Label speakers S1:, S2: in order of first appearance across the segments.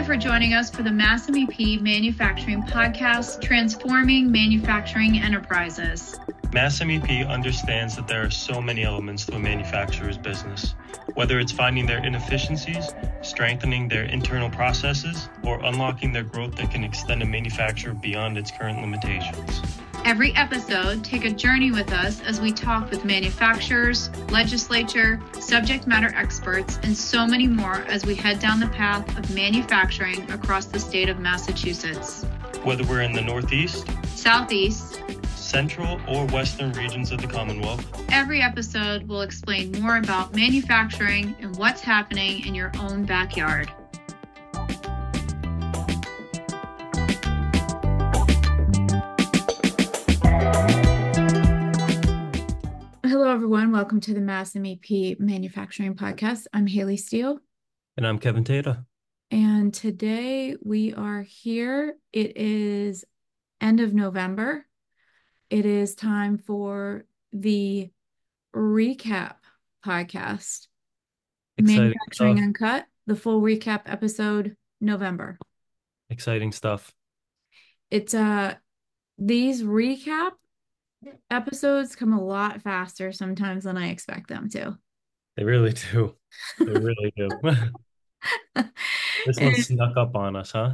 S1: for joining us for the Mass MEP Manufacturing Podcast, Transforming Manufacturing Enterprises.
S2: Mass MEP understands that there are so many elements to a manufacturer's business, whether it's finding their inefficiencies, strengthening their internal processes, or unlocking their growth that can extend a manufacturer beyond its current limitations.
S1: Every episode, take a journey with us as we talk with manufacturers, legislature, subject matter experts, and so many more as we head down the path of manufacturing across the state of Massachusetts.
S2: Whether we're in the Northeast,
S1: Southeast,
S2: Central, or Western regions of the Commonwealth,
S1: every episode will explain more about manufacturing and what's happening in your own backyard. Hello, everyone. Welcome to the Mass MEP Manufacturing Podcast. I'm Haley Steele.
S2: And I'm Kevin Tata.
S1: And today we are here. It is end of November. It is time for the recap podcast.
S2: Exciting
S1: Manufacturing
S2: stuff.
S1: Uncut, the full recap episode, November.
S2: Exciting stuff.
S1: It's these recap episodes come a lot faster sometimes than I expect them to.
S2: They really do. They really do. This one snuck up on us, huh?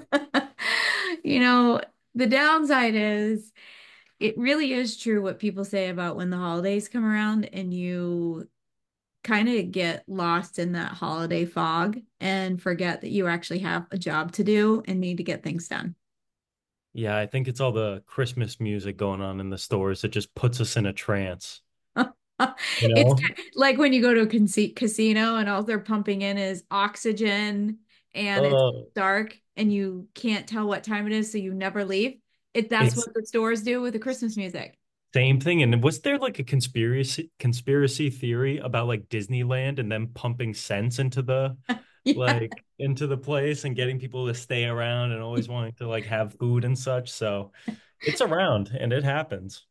S1: You know, the downside is it really is true what people say about when the holidays come around and you kind of get lost in that holiday fog and forget that you actually have a job to do and need to get things done.
S2: Yeah, I think it's all the Christmas music going on in the stores that just puts us in a trance. You
S1: It's
S2: know?
S1: like when you go to a casino and all they're pumping in is oxygen and it's
S2: Oh,
S1: dark and you can't tell what time it is, so you never leave. That's
S2: it's
S1: what the stores do with the Christmas music.
S2: same thing. And was there like a conspiracy theory about like Disneyland and them pumping cents into the
S1: Yeah.
S2: like into the place and getting people to stay around and always wanting to like have food and such. So it's around and it happens.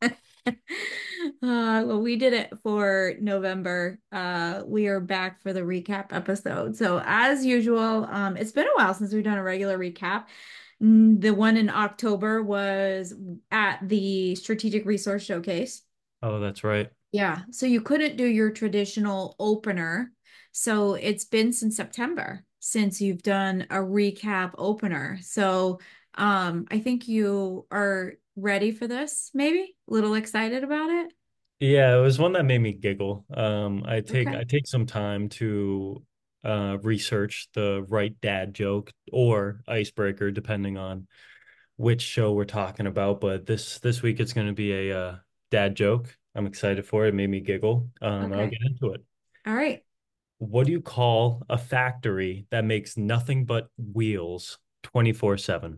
S1: Well, we did it for November. We are back for the recap episode. So as usual, it's been a while since we've done a regular recap. The one in October was at the Strategic Resource Showcase.
S2: Oh, that's right.
S1: Yeah, so you couldn't do your traditional opener. So it's been since September since you've done a recap opener. So I think you are ready for this, maybe a little excited about it.
S2: Yeah, it was one that made me giggle.
S1: Okay.
S2: I take some time to research the right dad joke or icebreaker, depending on which show we're talking about. But this week it's going to be a dad joke. I'm excited for it. It made me giggle. I'll
S1: Okay.
S2: get into it.
S1: All right.
S2: What do you call a factory that makes nothing but wheels 24/7?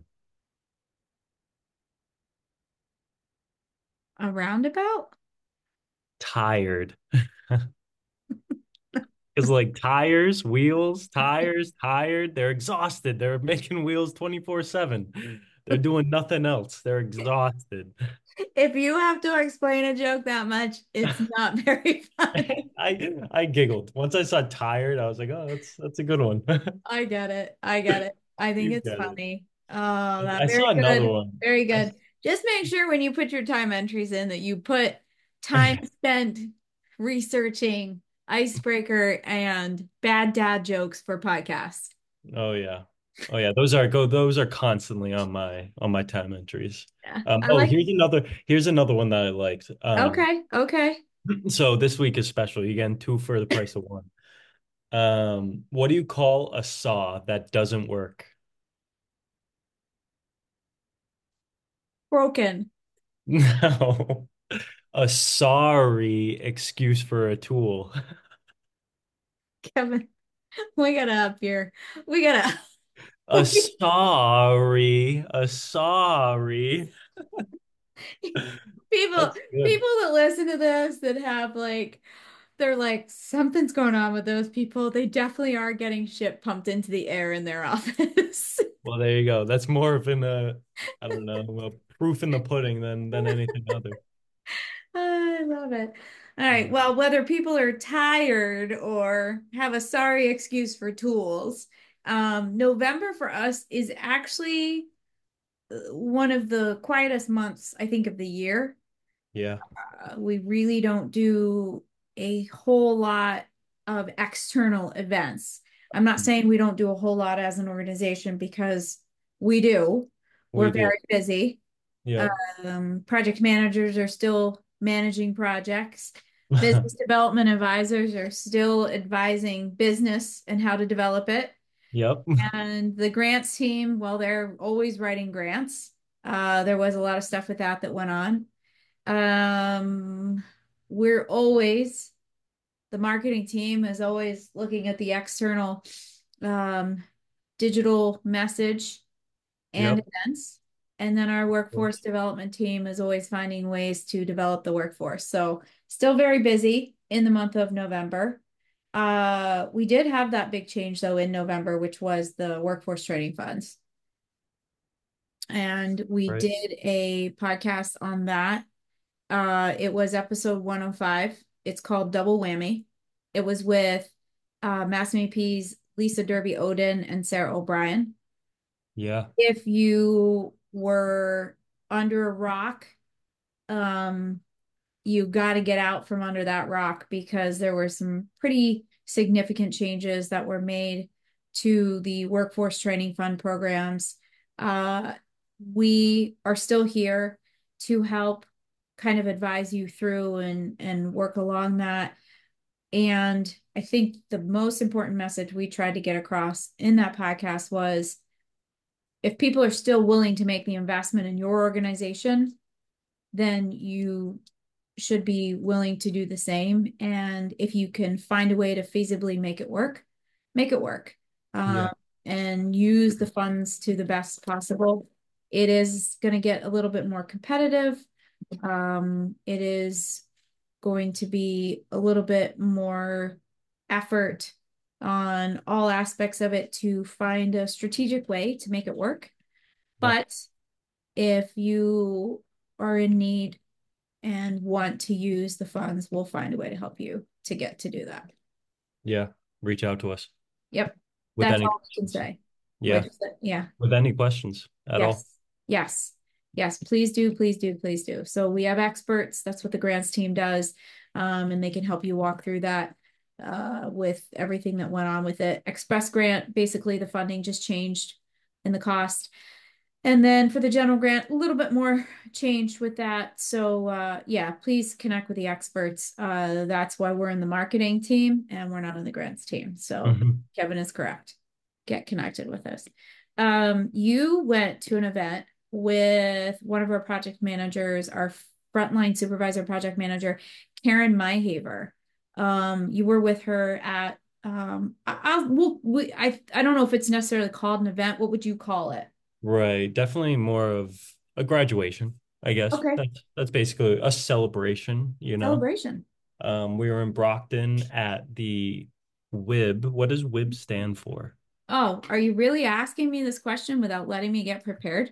S1: A roundabout?
S2: Tired. It's like tires, wheels, tires, tired. They're exhausted. They're making wheels 24/7. They're doing nothing else. They're exhausted.
S1: If you have to explain a joke that much, it's not very funny.
S2: I giggled. Once I saw tired, I was like, oh, that's a good one.
S1: I get it. I get it. I think
S2: You
S1: it's
S2: get it.
S1: funny. Oh, that
S2: I
S1: very
S2: saw another
S1: good.
S2: one.
S1: Very
S2: I,
S1: good. Just make sure when you put your time entries in that you put time spent researching icebreaker and bad dad jokes for podcasts.
S2: oh yeah. Oh yeah, those are constantly on my time entries.
S1: Yeah. I
S2: Oh,
S1: like
S2: here's another one that I liked.
S1: Okay. Okay.
S2: So this week is special. You get two for the price of one. What do you call a saw that doesn't work?
S1: Broken.
S2: No, a sorry excuse for a tool.
S1: Kevin, we gotta up here. We gotta
S2: A sorry.
S1: people
S2: That's good.
S1: people that listen to this that have like they're like something's going on with those people. They definitely are getting shit pumped into the air in their office.
S2: Well, there you go. That's more of I don't know, a proof in the pudding than anything other.
S1: I love it. All right. Well, whether people are tired or have a sorry excuse for tools, November for us is actually one of the quietest months, I think, of the year.
S2: Yeah.
S1: We really don't do a whole lot of external events. I'm not saying we don't do a whole lot as an organization because we do. We're
S2: We do.
S1: very busy.
S2: Yep.
S1: Project managers are still managing projects. Business development advisors are still advising business and how to develop it.
S2: Yep.
S1: And the grants team, well, they're always writing grants. There was a lot of stuff with that went on. Um, we're always, the marketing team is always looking at the external um, digital message and
S2: Yep.
S1: events. And then our workforce development team is always finding ways to develop the workforce. So still very busy in the month of November. We did have that big change though in November, which was the workforce training funds. And we
S2: Right.
S1: did a podcast on that. It was episode 105. It's called Double Whammy. It was with Mass MP's Lisa Derby Oden and Sarah O'Brien.
S2: Yeah.
S1: If you were under a rock, um, you got to get out from under that rock because there were some pretty significant changes that were made to the workforce training fund programs. Uh, we are still here to help kind of advise you through and work along that. And I think the most important message we tried to get across in that podcast was if people are still willing to make the investment in your organization, then you should be willing to do the same. And if you can find a way to feasibly make it work, make it work.
S2: Yeah.
S1: Um, and use the funds to the best possible. It is going to get a little bit more competitive. It is going to be a little bit more effort on all aspects of it to find a strategic way to make it work.
S2: Yep.
S1: But if you are in need and want to use the funds, we'll find a way to help you to get to do that.
S2: Yeah. Reach out to us
S1: Yep.
S2: with
S1: That's
S2: any
S1: all we can
S2: questions.
S1: say.
S2: Yeah.
S1: Yeah.
S2: With any questions at all.
S1: Yes. Yes. Yes. Please do. Please do. Please do. So we have experts. That's what the grants team does. And they can help you walk through that with everything that went on with it. Express grant, basically the funding just changed in the cost. And then for the general grant, a little bit more change with that. So yeah, please connect with the experts. That's why we're in the marketing team and we're not in the grants team. So
S2: Mhm.
S1: Kevin is correct. Get connected with us. You went to an event with one of our project managers, our frontline supervisor project manager, Karen Myhaver. You were with her at I don't know if it's necessarily called an event. What would you call it?
S2: Right. Definitely more of a graduation, I guess.
S1: Okay.
S2: That's basically a celebration, you know.
S1: Celebration.
S2: We were in Brockton at the WIB. What does WIB stand for?
S1: Oh, are you really asking me this question without letting me get prepared?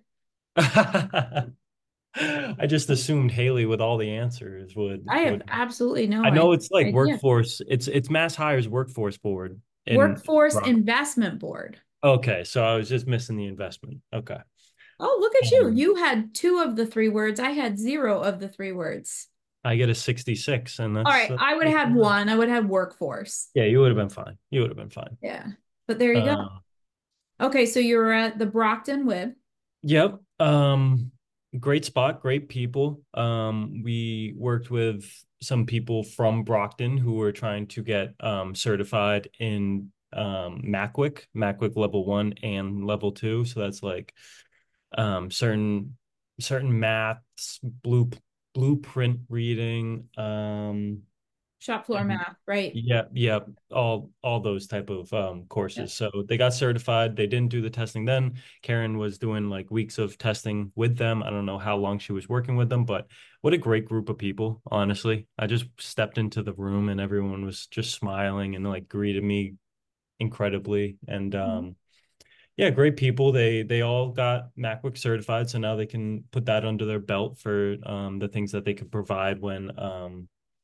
S2: I just assumed Haley with all the answers
S1: I have
S2: would
S1: absolutely
S2: I
S1: no
S2: know it's like
S1: idea.
S2: workforce, it's Mass Hire's workforce board in
S1: Workforce
S2: Brock.
S1: Investment Board.
S2: Okay, so I was just missing the investment. Okay.
S1: Oh, look at you.
S2: Um,
S1: You had two of the three words. I had zero of the three words.
S2: I get a 66 and
S1: All right, I would have had one. I would have had workforce.
S2: yeah, you would have been fine. You would have been fine.
S1: Yeah. But there you go.
S2: Uh,
S1: Okay, so you were at the Brockton Wib.
S2: yep. Great spot, great people. We worked with some people from Brockton who were trying to get certified in MACWIC level 1 and level 2. So that's like certain maths, blueprint reading,
S1: Shop floor
S2: and
S1: math, right?
S2: yeah, yeah, all those type of
S1: Yeah.
S2: courses. So they got certified. They didn't do the testing then. Karen was doing like weeks of testing with them. I don't know how long she was working with them, but what a great group of people, honestly. I just stepped into the room and everyone was just smiling and like greeted me incredibly. And
S1: Mhm.
S2: yeah, great people. They all got MACWIC certified, so now they can put that under their belt for the things that they could provide when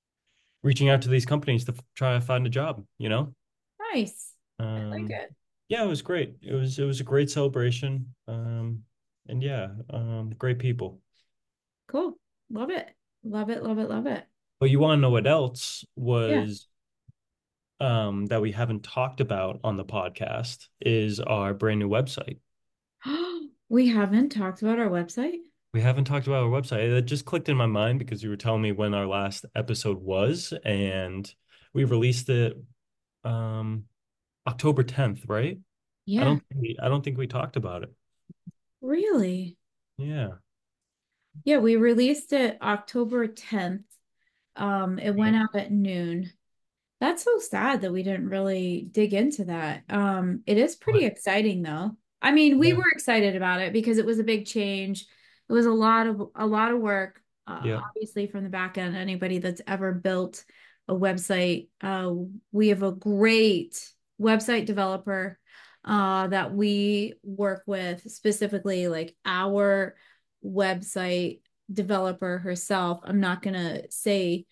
S2: reaching out to these companies to try to find a job, you know?
S1: Nice. I like
S2: Um,
S1: it.
S2: Yeah, it was great. It was a great celebration. And yeah, great people.
S1: Cool. Love it. Love it, love it, love it.
S2: But you want to know what else
S1: Yeah.
S2: was that we haven't talked about on the podcast is our brand new website.
S1: We haven't talked about our website.
S2: We haven't talked about our website. It just clicked in my mind because you were telling me when our last episode was, and we released it um October 10th, right?
S1: Yeah,
S2: I don't think we talked about it.
S1: really.
S2: Yeah.
S1: Yeah, we released it October 10th. It went
S2: Yep.
S1: out at noon. That's so sad that we didn't really dig into that. It is pretty
S2: But
S1: exciting though. I mean, we
S2: yeah.
S1: were excited about it because it was a big change. It was a lot of work.
S2: Yeah.
S1: Obviously from the back end, anybody that's ever built a website, we have a great website developer that we work with, specifically like our website developer herself. I'm not gonna say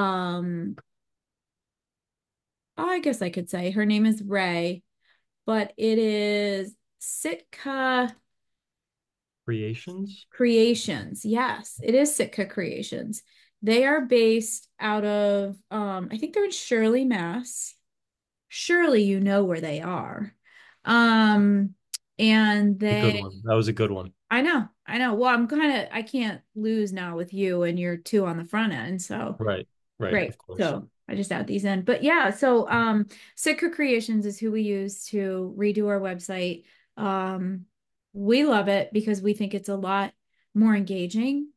S1: I guess I could say her name is Ray, but it is Sitka
S2: Creations.
S1: Creations. Yes, it is Sitka Creations. They are based out of I think they're in Shirley, Mass. Surely you know where they are. Um and
S2: A good
S1: they
S2: one. That was a good one.
S1: I know, I know. Well, I can't lose now with you and you're two on the front end, so
S2: Right. Right.
S1: great.
S2: Of course.
S1: So I just add these in. But yeah, so Sitka Creations is who we use to redo our website. Um, we love it because we think it's a lot more engaging.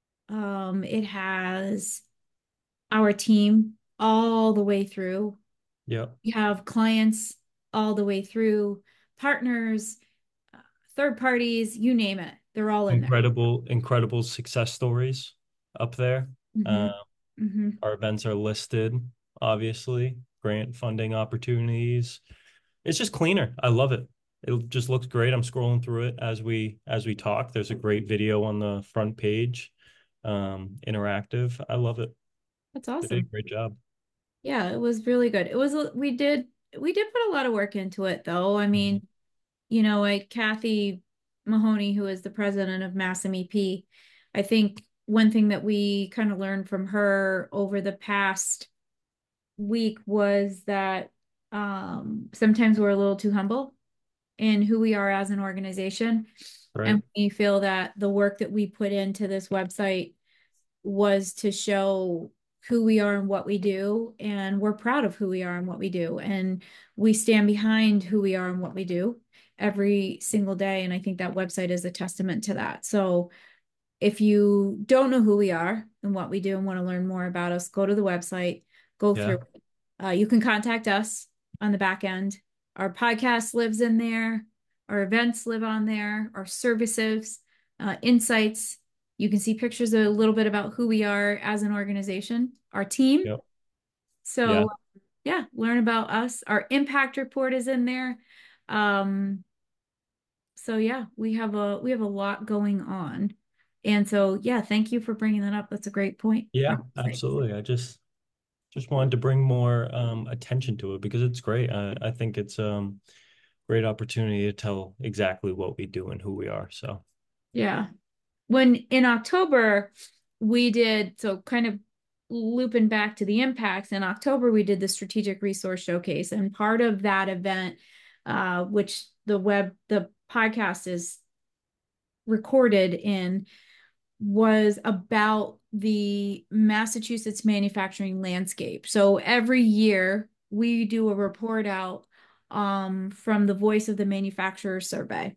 S1: It has our team all the way through.
S2: Yeah.
S1: We have clients all the way through, partners, uh, third parties, you name it. They're all in there.
S2: Incredible success stories up there.
S1: Hmm.
S2: Uh,
S1: Hmm.
S2: our events are listed, obviously, grant funding opportunities. It's just cleaner. I love it. It just looks great. I'm scrolling through it as we talk. There's a great video on the front page, interactive. I love it.
S1: That's
S2: They did a
S1: awesome.
S2: great job.
S1: Yeah, it was really good. It was we did put a lot of work into it though. I
S2: Mhm.
S1: mean, like Kathy Mahoney, who is the president of Mass MEP, I think one thing that we kind of learned from her over the past week was that sometimes we're a little too humble in who we are as an organization.
S2: Right.
S1: And we feel that the work that we put into this website was to show who we are and what we do. And we're proud of who we are and what we do. And we stand behind who we are and what we do every single day. And I think that website is a testament to that. So if you don't know who we are and what we do and want to learn more about us, go to the website, go through
S2: Yeah.
S1: it. You can contact us on the back end. Our podcast lives in there, our events live on there, our services, insights. You can see pictures a little bit about who we are as an organization, our team.
S2: Yep. Yeah.
S1: So, yeah, learn about us. Our impact report is in there. Um, so yeah, we have a lot going on. And so yeah, thank you for bringing that up. That's a great point.
S2: Yeah,
S1: Our website.
S2: absolutely. I just wanted to bring more attention to it because it's great. I think it's great opportunity to tell exactly what we do and who we are. So
S1: Yeah. When in October we did so kind of looping back to the impacts in October we did the strategic resource showcase and part of that event which the podcast is recorded in was about the Massachusetts manufacturing landscape. So every year we do a report out from the Voice of the Manufacturer survey.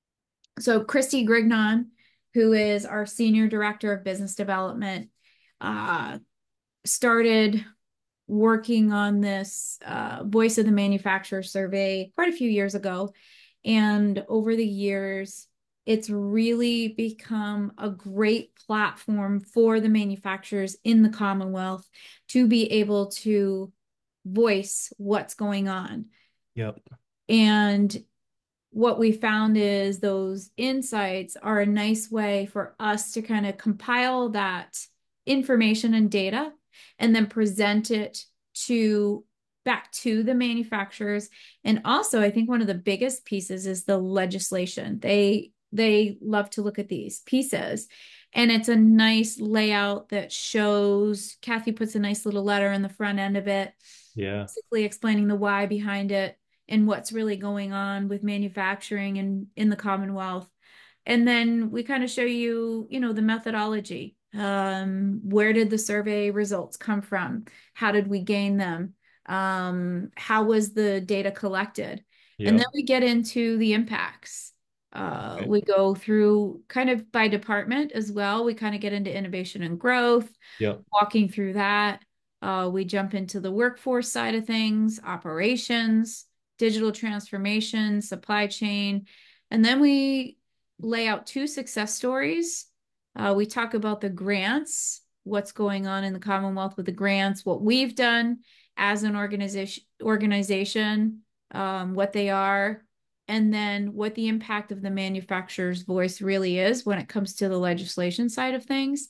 S1: So Christy Grignon, who is our senior director of business development, uh, started working on this Voice of the Manufacturer survey quite a few years ago. And over the years, it's really become a great platform for the manufacturers in the Commonwealth to be able to voice what's going on.
S2: yep.
S1: And what we found is those insights are a nice way for us to kind of compile that information and data and then present it to back to the manufacturers. And also, I think one of the biggest pieces is the legislation. They love to look at these pieces. And it's a nice layout that shows, Kathy puts a nice little letter in the front end of it,
S2: Yeah.
S1: basically explaining the why behind it and what's really going on with manufacturing and in the Commonwealth. And then we kind of show you, the methodology. Where did the survey results come from? How did we gain them? How was the data collected? And then
S2: Yep.
S1: we get into the impacts.
S2: Okay.
S1: We go through kind of by department as well. We kind of get into innovation and growth,
S2: Yep.
S1: walking through that. We jump into the workforce side of things, operations, digital transformation, supply chain, and then we lay out two success stories. We talk about the grants, what's going on in the Commonwealth with the grants, what we've done as an organization, what they are, and then what the impact of the manufacturer's voice really is when it comes to the legislation side of things.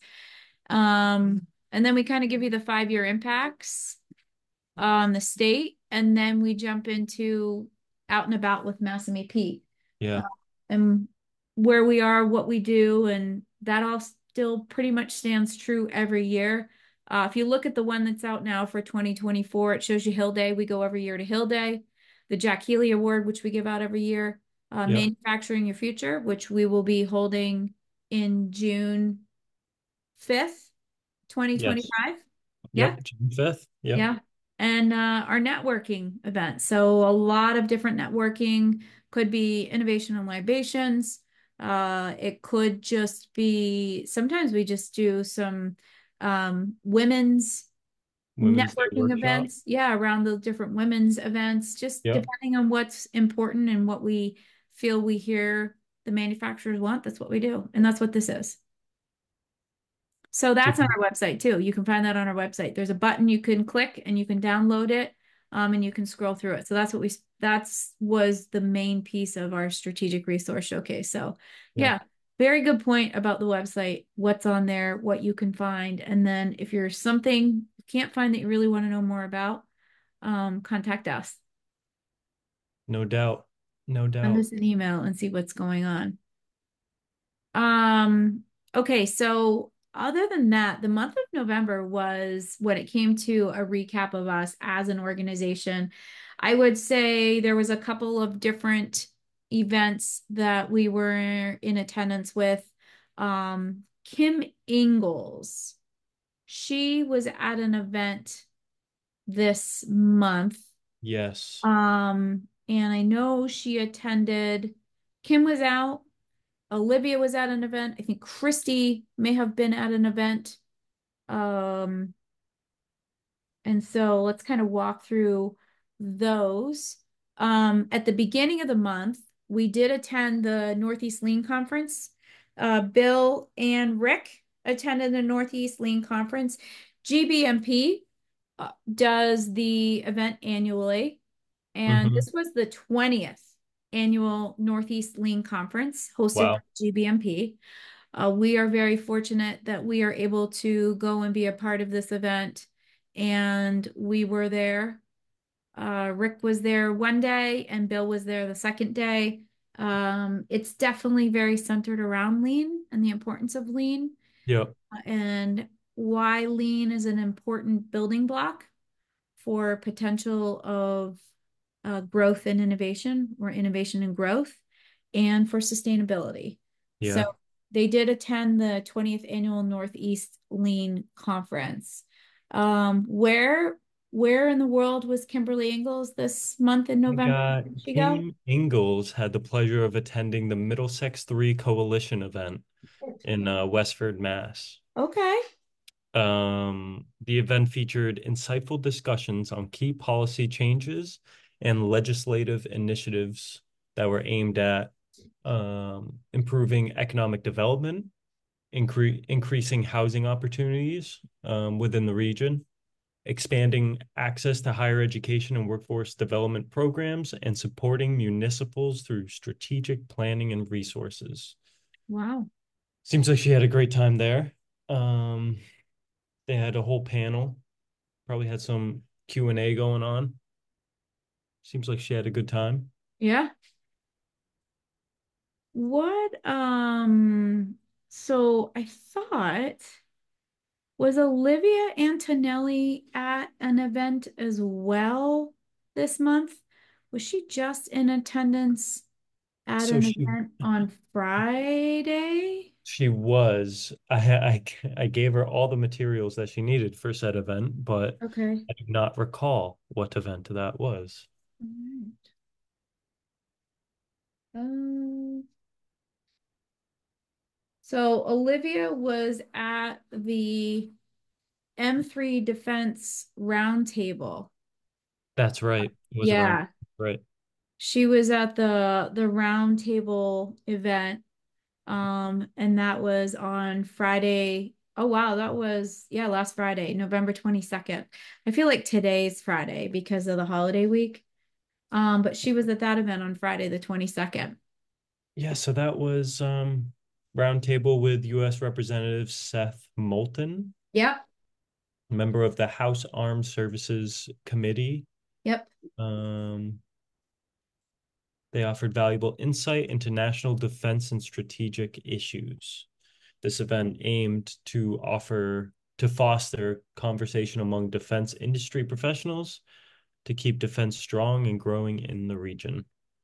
S1: And then we kind of give you the 5-year impacts on the state, and then we jump into out and about with Mass MEP, uh,
S2: Yeah.
S1: and where we are, what we do, and that all still pretty much stands true every year. If you look at the one that's out now for 2024, it shows you Hill Day. We go every year to Hill Day, the Jack Healy Award, which we give out every year,
S2: Yep.
S1: Manufacturing Your Future, which we will be holding in June 5th,
S2: Yes.
S1: 2025. Yeah.
S2: Yep. June 5th. Yep.
S1: Yeah. And our networking event. So a lot of different networking could be innovation and libations. It could just be sometimes we just do some women's
S2: Women's Day
S1: networking
S2: workshop.
S1: events. Yeah, around the different women's events, just
S2: Yep.
S1: depending on what's important and what we feel we hear the manufacturers want. That's what we do. And that's what this is. So that's on
S2: Super.
S1: our website too. You can find that on our website. There's a button you can click and you can download it, and you can scroll through it. So that's was the main piece of our strategic resource showcase. So
S2: Yeah.
S1: yeah, very good point about the website, what's on there, what you can find. And then if you're something you can't find that you really want to know more about, contact us.
S2: No doubt. No
S1: Send
S2: doubt.
S1: us an email and see what's going on. Um, okay, so other than that, the month of November was when it came to a recap of us as an organization. I would say there was a couple of different events that we were in attendance with. Kim Ingalls, she was at an event this month.
S2: Yes.
S1: And I know she attended, Kim was out. Olivia was at an event. I think Christy may have been at an event. Um, and so let's kind of walk through those. At the beginning of the month, we did attend the Northeast Lean Conference. Bill and Rick attended the Northeast Lean Conference. GBMP does the event annually, and
S2: Hmm.
S1: this was the 20th annual Northeast Lean Conference hosted by
S2: Wow.
S1: GBMP. We are very fortunate that we are able to go and be a part of this event. And we were there. Rick was there one day and Bill was there the second day. It's definitely very centered around lean and the importance of lean,
S2: Yep.
S1: and why lean is an important building block for potential of growth and innovation, or innovation and growth, and for sustainability. So
S2: Yeah.
S1: they did attend the 20th annual Northeast Lean Conference. Where in the world was Kimberly Ingalls this month in
S2: I
S1: November?
S2: got
S1: Did she go?
S2: Kim Ingalls had the pleasure of attending the Middlesex 3 Coalition event in Westford, Mass.
S1: Okay.
S2: The event featured insightful discussions on key policy changes and legislative initiatives that were aimed at improving economic development, increasing housing opportunities within the region, expanding access to higher education and workforce development programs, and supporting municipals through strategic planning and resources.
S1: Wow.
S2: Seems like she had a great time there. Um, they had a whole panel, probably had some Q&A going on. Seems like she had a good time.
S1: Yeah. What, so I thought, was Olivia Antonelli at an event as well this month? Was she just in attendance at
S2: So
S1: an
S2: she
S1: event on Friday?
S2: she was. I gave her all the materials that she needed for said event, but
S1: Okay.
S2: I do not recall what event that was.
S1: All right. Um, so Olivia was at the M3 Defense Roundtable.
S2: That's right. It was around.
S1: Yeah,
S2: Right.
S1: she was at the roundtable event. And that was on Friday. Oh wow, that was yeah, last Friday, November 22nd. I feel like today's Friday because of the holiday week. But she was at that event on Friday the 22nd.
S2: Yeah, so that was roundtable with U.S. Representative Seth Moulton,
S1: Yep.
S2: member of the House Armed Services Committee.
S1: Yep.
S2: Um, they offered valuable insight into national defense and strategic issues. This event aimed to foster conversation among defense industry professionals to keep defense strong and growing in the region.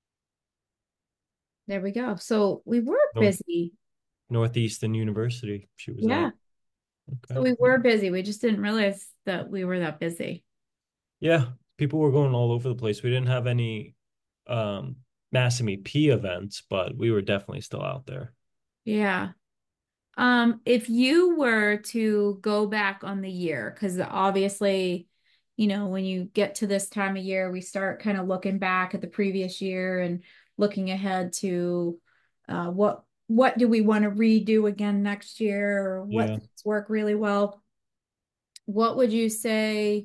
S1: There we go. So we were
S2: North
S1: busy.
S2: Northeastern University, she was at.
S1: Yeah. So
S2: Okay.
S1: we were busy. We just didn't realize that we were that busy.
S2: Yeah, people were going all over the place. We didn't have any um Mass MEP events, but we were definitely still out there.
S1: Yeah. If you were to go back on the year, because obviously, when you get to this time of year, we start kind of looking back at the previous year and looking ahead to what do we want to redo again next year, or what
S2: Yeah.
S1: things work really well. What would you say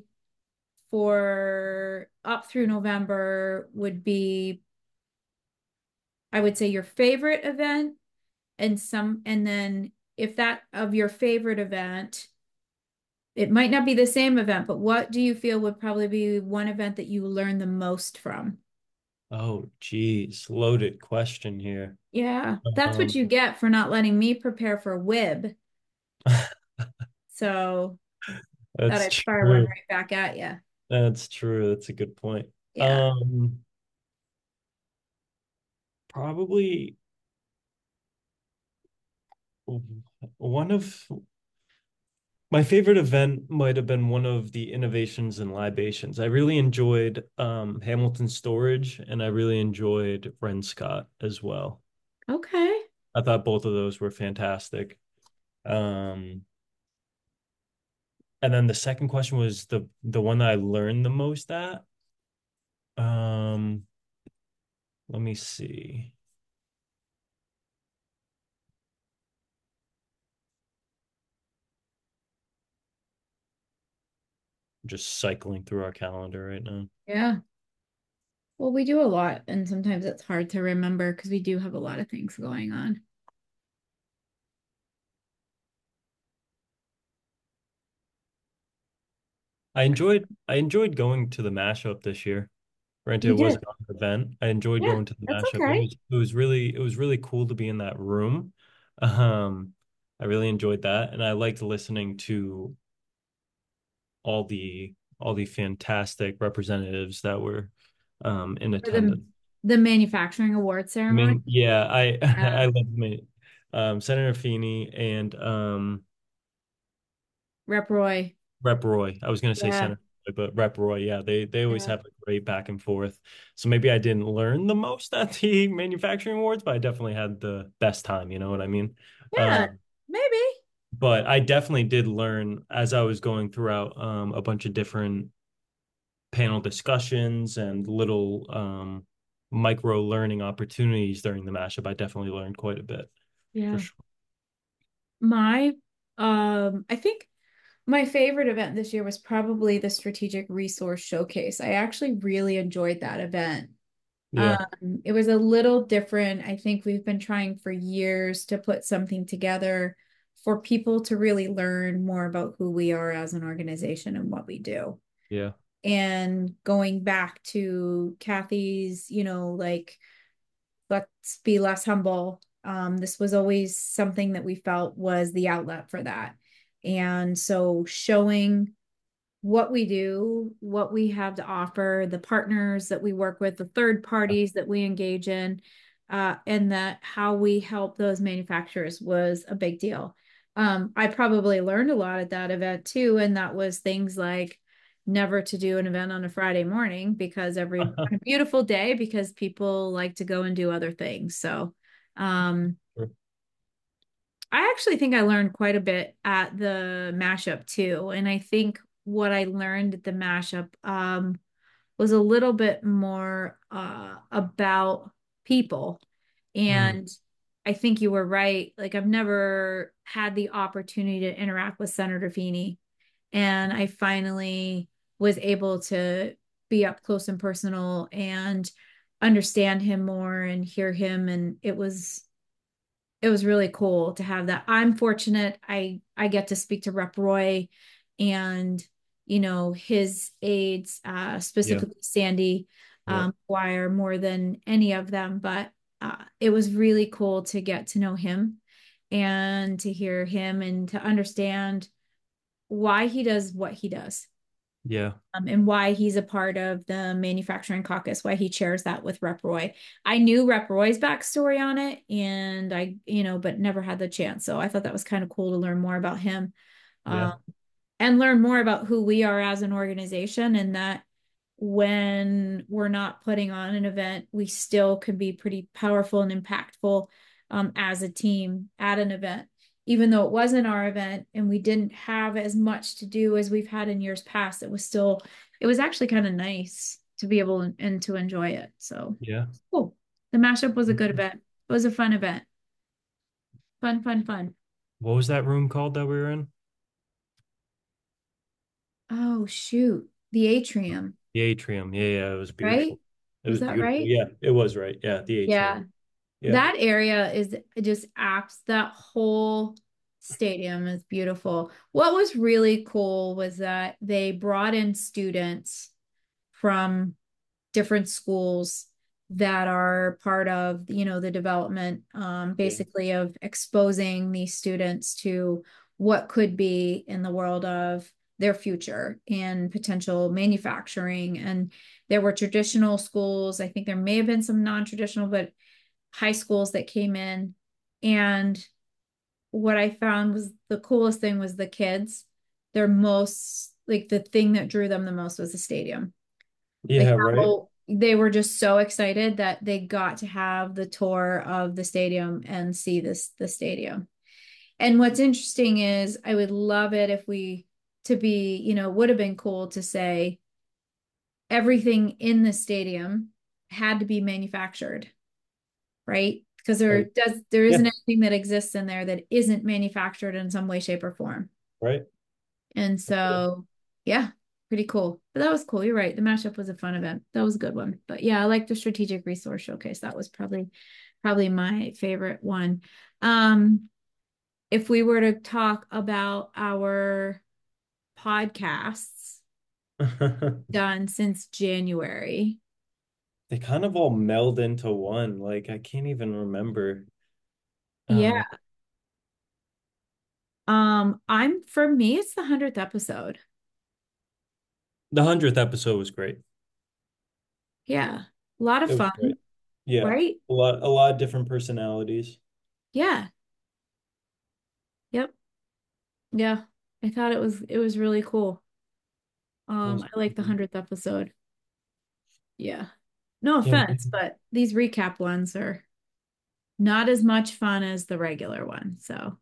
S1: for up through November would be, I would say, your favorite event, and then if that of your favorite event, it might not be the same event, but what do you feel would probably be one event that you learned the most from?
S2: Oh, geez, loaded question here.
S1: Yeah, that's what
S2: Um,
S1: you get for not letting me prepare for WIB. So thought
S2: that's
S1: I'd fire one
S2: true.
S1: right back at you.
S2: That's true. That's a good point.
S1: Yeah.
S2: Probably one of my favorite event might have been one of the innovations and libations. I really enjoyed Hamilton Storage and I really enjoyed Ren Scott as well.
S1: Okay.
S2: I thought both of those were fantastic. Um, and then the second question was the one that I learned the most at. Um, let me see. I'm just cycling through our calendar right now.
S1: Yeah. Well, we do a lot, and sometimes it's hard to remember because we do have a lot of things going on.
S2: I enjoyed going to the mashup this year. Granted,
S1: You
S2: it was
S1: did.
S2: an event. I enjoyed
S1: Yeah,
S2: going to the
S1: that's
S2: mashup. It
S1: okay.
S2: was it was really it was really cool to be in that room. Um, I really enjoyed that, and I liked listening to all the fantastic representatives that were in
S1: For the
S2: attendance.
S1: the manufacturing award
S2: I
S1: ceremony.
S2: mean, yeah, I
S1: Yeah.
S2: I love me Senator Feeney and
S1: Rep Roy.
S2: Rep Roy. I was gonna say
S1: Yeah.
S2: Senator Roy, but Rep Roy, yeah, they always
S1: Yeah.
S2: have a great back and forth. So maybe I didn't learn the most at the manufacturing awards, but I definitely had the best time, you know what I mean?
S1: Yeah,
S2: Um,
S1: maybe.
S2: but I definitely did learn as I was going throughout a bunch of different panel discussions and little micro learning opportunities during the mashup. I definitely learned quite a bit for
S1: Yeah.
S2: sure.
S1: My I think my favorite event this year was probably the Strategic Resource Showcase. I actually really enjoyed that event.
S2: Yeah,
S1: It was a little different. I think we've been trying for years to put something together for people to really learn more about who we are as an organization and what we do.
S2: yeah.
S1: and going back to Kathy's, like, let's be less humble. This was always something that we felt was the outlet for that. And so showing what we do, what we have to offer, the partners that we work with, the third parties that we engage in, and that how we help those manufacturers was a big deal. I probably learned a lot at that event too, and that was things like never to do an event on a Friday morning because every on a beautiful day because people like to go and do other things. So, um, I actually think I learned quite a bit at the mashup too. And I think what I learned at the mashup was a little bit more about people.
S2: Mm,
S1: And I think you were right. Like, I've never had the opportunity to interact with Senator Feeney. And I finally was able to be up close and personal and understand him more and hear him. And it was really cool to have that. I'm fortunate. I get to speak to Rep Roy and his aides,
S2: yeah,
S1: specifically Sandy
S2: yeah,
S1: Wire, more than any of them. But it was really cool to get to know him and to hear him and to understand why he does what he does,
S2: yeah,
S1: and why he's a part of the manufacturing caucus, why he chairs that with Rep Roy. I knew Rep Roy's backstory on it, and but never had the chance. So I thought that was kind of cool to learn more about him,
S2: yeah,
S1: um, and learn more about who we are as an organization, and that when we're not putting on an event, we still can be pretty powerful and impactful as a team at an event. Even though it wasn't our event and we didn't have as much to do as we've had in years past, it was actually kind of nice to be able and to enjoy it. So
S2: yeah.
S1: cool. The mashup was a good event. It was a fun event. Fun, fun, fun.
S2: What was that room called that we were in?
S1: Oh, shoot. The atrium,
S2: The atrium. Yeah, yeah, it was
S1: right?
S2: beautiful. It
S1: Was
S2: was
S1: that
S2: beautiful.
S1: right?
S2: Yeah, it was right. Yeah, the atrium.
S1: Yeah.
S2: Yeah.
S1: That area is just apps. That whole stadium is beautiful. What was really cool was that they brought in students from different schools that are part of, the development,
S2: Yeah.
S1: basically of exposing these students to what could be in the world of their future and potential manufacturing. And there were traditional schools. I think there may have been some non-traditional, but high schools that came in. And what I found was the coolest thing was the kids. Their most, like, the thing that drew them the most was the stadium. Like,
S2: Yeah, right.
S1: how they were just so excited that they got to have the tour of the stadium and see the stadium. And what's interesting is I would love it if we to be, would have been cool to say everything in the stadium had to be manufactured, right? Because
S2: Right.
S1: there isn't
S2: Yeah,
S1: anything that exists in there that isn't manufactured in some way, shape, or form.
S2: right.
S1: And so, yeah, pretty cool. But that was cool. You're right. The mashup was a fun event. That was a good one. But yeah, I like the strategic resource showcase. That was probably my favorite one. Um, if we were to talk about our podcasts done since January,
S2: They kind of all meld into one. Like I can't even remember.
S1: yeah.
S2: Uh,
S1: I'm for me, it's the 100th episode.
S2: the 100th episode was great.
S1: Yeah. A lot of
S2: It was
S1: fun,
S2: great. Yeah.
S1: right?
S2: A lot of different personalities.
S1: Yeah. Yep. Yeah. I thought it was really cool.
S2: It was
S1: I like the 100th episode. Yeah. No
S2: yeah,
S1: offense, but these recap ones are not as much fun as the regular one. So,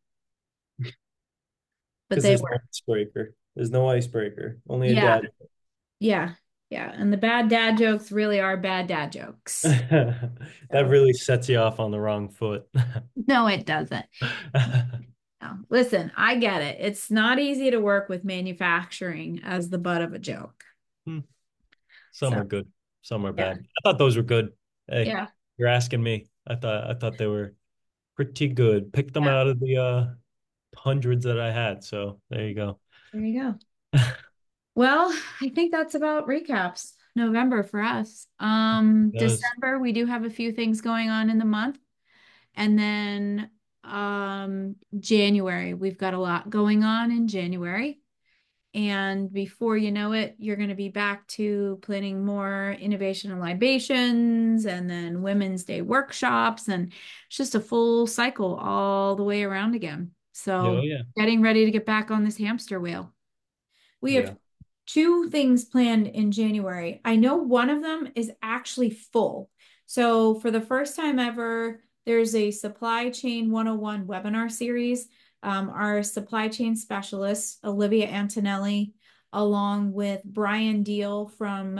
S1: but
S2: because
S1: they
S2: there's no
S1: were.
S2: icebreaker. There's no icebreaker. Only a
S1: Yeah.
S2: dad.
S1: Yeah. Yeah. And the bad dad jokes really are bad dad jokes.
S2: That
S1: So,
S2: really sets you off on the wrong foot.
S1: no, it doesn't. No. Listen, I get it. It's not easy to work with manufacturing as the butt of a joke.
S2: Hmm. Some
S1: So,
S2: are good, some are
S1: yeah.
S2: bad. I thought those were good. Hey,
S1: Yeah.
S2: you're asking me. I thought they were pretty good. Picked them
S1: Yeah.
S2: out of the hundreds that I had. So there you go.
S1: There you go. Well, I think that's about recaps. November for us.
S2: Does.
S1: December, we do have a few things going on in the month. And then January, we've got a lot going on in January. And before you know it, you're going to be back to planning more innovation and libations and then Women's Day workshops. And it's just a full cycle all the way around again.
S2: Yeah, oh
S1: So
S2: yeah.
S1: getting ready to get back on this hamster wheel. We have
S2: Yeah.
S1: two things planned in January. I know one of them is actually full. So, for the first time ever, there's a Supply Chain 101 webinar series. Our supply chain specialist, Olivia Antonelli, along with Brian Deal from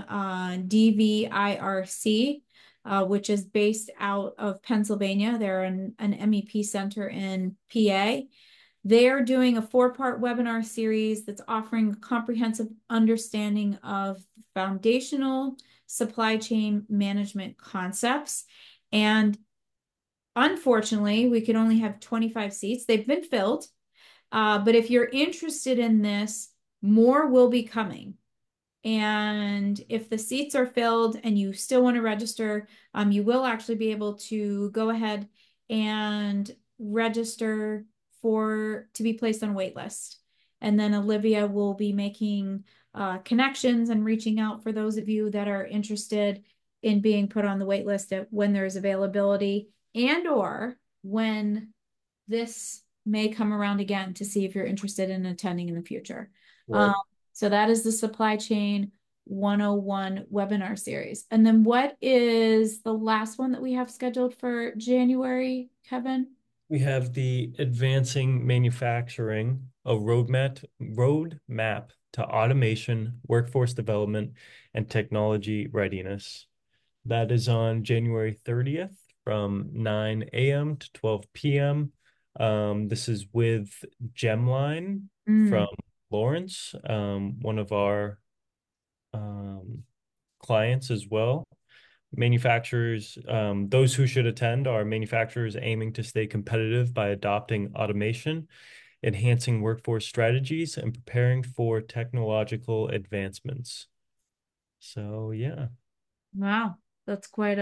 S1: DVIRC, which is based out of Pennsylvania. They're an MEP center in PA. They're doing a four-part webinar series that's offering a comprehensive understanding of foundational supply chain management concepts. And unfortunately, we can only have 25 seats. They've been filled. But if you're interested in this, more will be coming. And if the seats are filled and you still want to register, you will actually be able to go ahead and register for to be placed on a wait list. And then Olivia will be making connections and reaching out for those of you that are interested in being put on the wait list when there's availability and or when this may come around again to see if you're interested in attending in the future. Um,
S2: Right.
S1: so that is the Supply Chain 101 webinar series. And then what is the last one that we have scheduled for January, Kevin?
S2: We have the Advancing Manufacturing, a roadmap to automation, workforce development, and technology readiness. That is on January 30th from 9 a.m. to 12 p.m. This is with Gemline
S1: Mm,
S2: from Lawrence, one of our um, clients as well. Manufacturers, those who should attend are manufacturers aiming to stay competitive by adopting automation, enhancing workforce strategies, and preparing for technological advancements. So, yeah,
S1: wow, that's quite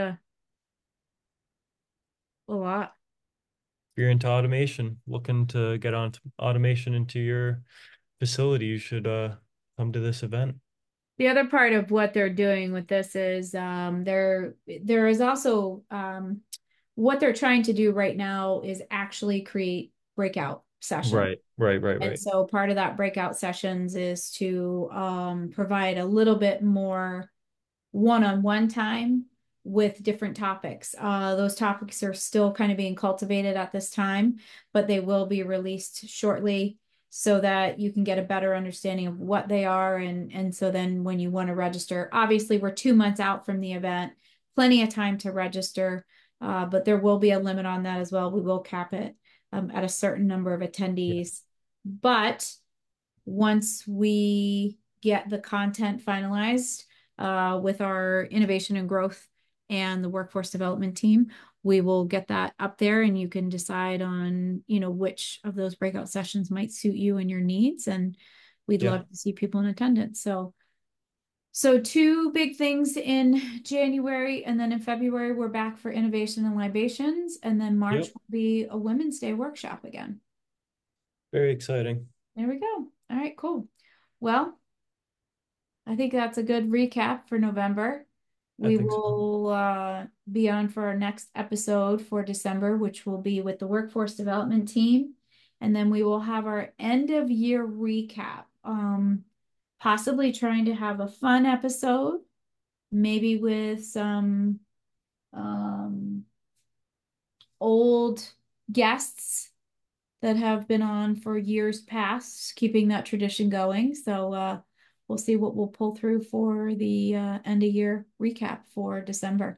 S1: a lot.
S2: if you're into automation, looking to get on automation into your facility, you should come to this event.
S1: The other part of what they're doing with this is there is also what they're trying to do right now is actually create breakout sessions.
S2: Right, right, right,
S1: And
S2: right.
S1: so part of that breakout sessions is to provide a little bit more one-on-one time with different topics. Those topics are still kind of being cultivated at this time, but they will be released shortly so that you can get a better understanding of what they are. And so then when you want to register, obviously we're 2 months out from the event, plenty of time to register, but there will be a limit on that as well. We will cap it at a certain number of
S2: Yeah,
S1: attendees. But once we get the content finalized with our innovation and growth and the workforce development team, we will get that up there and you can decide on, which of those breakout sessions might suit you and your needs. And we'd
S2: yeah,
S1: love to see people in attendance. So two big things in January, and then in February, we're back for innovation and libations. And then March
S2: yep.
S1: will be a Women's Day workshop again.
S2: Very exciting.
S1: There we go. All right, cool. Well, I think that's a good recap for November.
S2: I
S1: We
S2: think so.
S1: will be on for our next episode for December, which will be with the workforce development team. And then we will have our end of year recap. Possibly trying to have a fun episode, maybe with some um, old guests that have been on for years past, keeping that tradition going. So we'll see what we'll pull through for the end of year recap for December.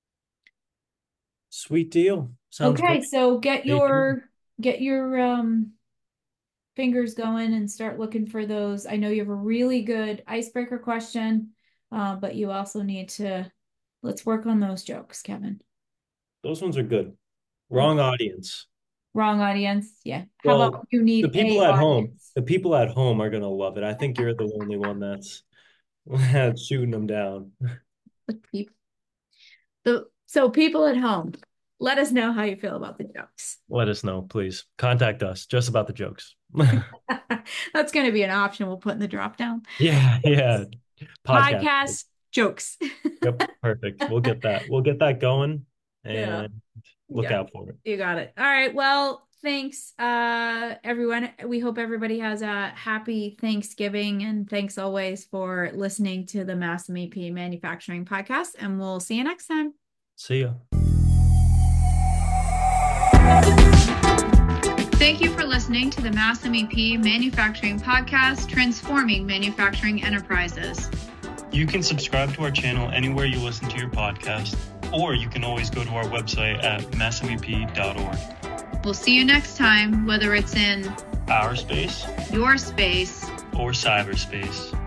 S2: Sweet deal. Sounds
S1: Okay,
S2: great.
S1: so get
S2: Stay tuned.
S1: your fingers going and start looking for those. I know you have a really good icebreaker question, but you also need to let's work on those jokes, Kevin.
S2: Those ones are good.
S1: Okay.
S2: Wrong audience.
S1: Wrong audience. Yeah. How about
S2: Well,
S1: you
S2: the
S1: need
S2: people
S1: a
S2: at home,
S1: audience?
S2: the people at home are gonna love it. I think you're the only one that's shooting them down.
S1: The people. So people at home, let us know how you feel about the jokes.
S2: Let us know, please. Contact us just about the jokes.
S1: That's going to be an option we'll put in the drop down.
S2: Yeah, yeah. Podcast.
S1: Podcast jokes.
S2: Yep, perfect. We'll get that. We'll get that going
S1: Yeah.
S2: and look
S1: Yeah.
S2: out for it.
S1: You got it. All right. Well, thanks, everyone. We hope everybody has a happy Thanksgiving, and thanks always for listening to the Mass MEP Manufacturing Podcast. And we'll see you next time.
S2: See ya.
S1: Thank you for listening to the Mass MEP Manufacturing Podcast, transforming manufacturing enterprises.
S2: You can subscribe to our channel anywhere you listen to your podcast, or you can always go to our website at massmep.org.
S1: We'll see you next time, whether it's in
S2: Our space
S1: your space
S2: or cyberspace.